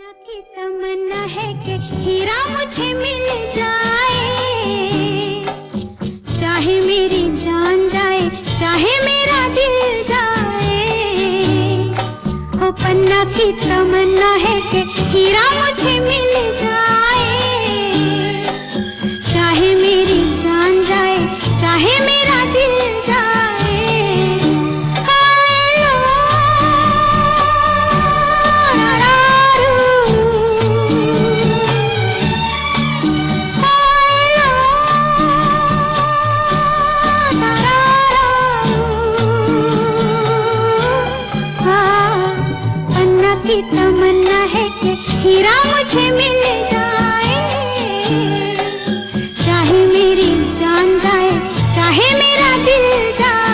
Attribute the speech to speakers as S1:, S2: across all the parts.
S1: पन्ना की तमन्ना है कि हीरा मुझे मिल जाए, चाहे मेरी जान जाए चाहे मेरा दिल जाए। ओ पन्ना की तमन्ना है कि हीरा मुझे मिल जाए, चाहे मेरी जान जाए चाहे मेरा दिल जाए। की तमन्ना है कि हीरा मुझे मिल जाए, चाहे मेरी जान जाए चाहे मेरा दिल जाए।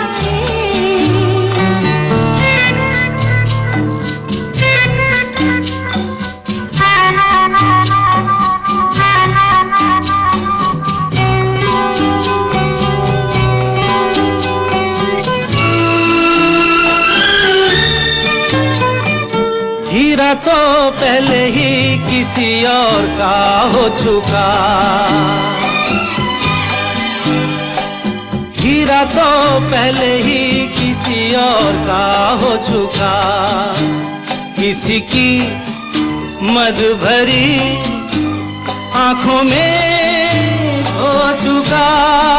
S2: हीरा तो पहले ही किसी और का हो चुका, हीरा तो पहले ही किसी और का हो चुका। किसी की मद भरी आंखों में हो चुका,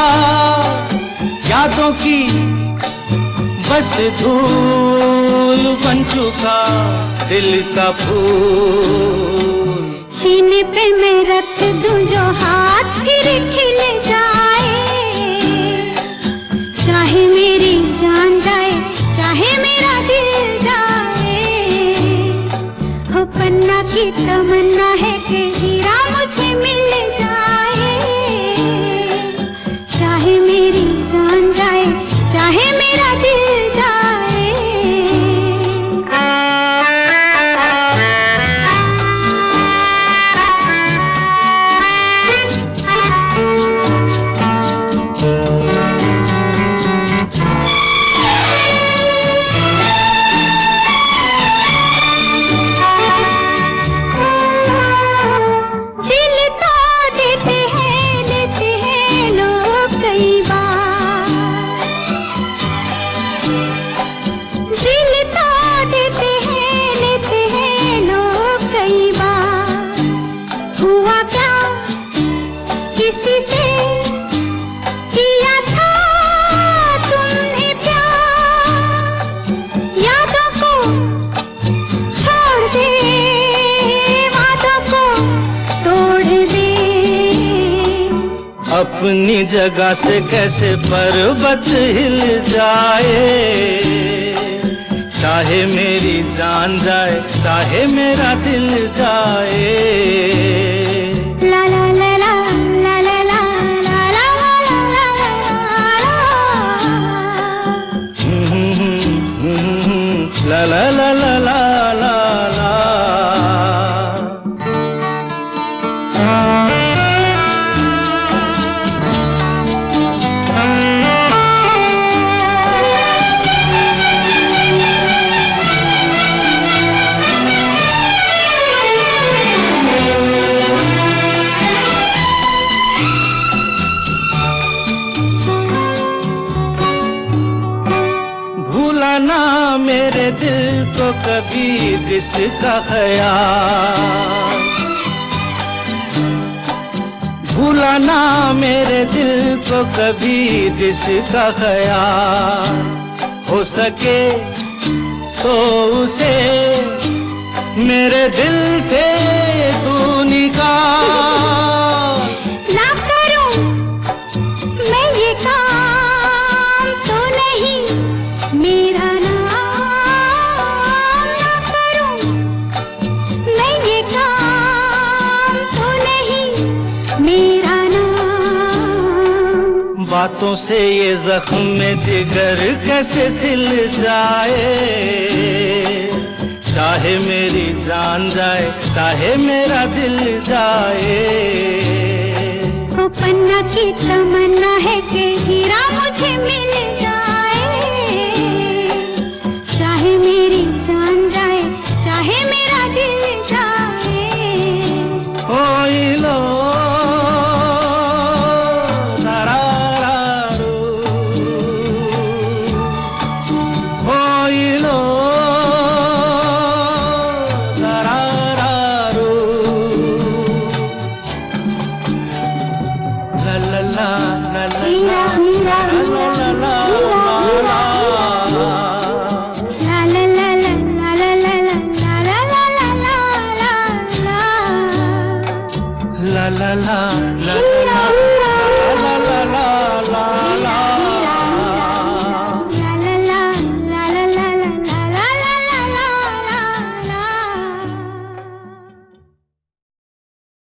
S2: यादों की बस धूल बन चुका दिल का फूल।
S1: सीने पे मैं रख दूं जो हाथ फिर खिल जाए, चाहे मेरी जान जाए चाहे मेरा दिल जाए। हो पन्ना की तमन्ना है कि हीरा मुझे मिल जाए, चाहे मेरी जान जाए चाहे मेरा दिल जाए। किसी से किया था तुमने प्यार, यादों को छोड़ दे वादों को तोड़ दे।
S2: अपनी जगह से कैसे पर्वत हिल जाए, चाहे मेरी जान जाए चाहे मेरा दिल जाए।
S1: ला ला ला ला ला ला ला ला ला ला ला ला ला ला।
S2: भूलाना मेरे दिल को कभी जिसका ख्याल, भूलाना मेरे दिल को कभी जिसका ख्याल। हो सके तो उसे मेरे दिल से तू निकाल।
S1: ना करूं मैं ये काम तो नहीं मेरा नाम, ना करूं मैं ये काम तो नहीं मेरा नाम।
S2: बातों से ये जख्म में जिगर कैसे सिल जाए, चाहे मेरी जान जाए चाहे मेरा दिल जाए।
S1: ओ पन्ना की तमन्ना है कि हीरा मुझे मिल जाए,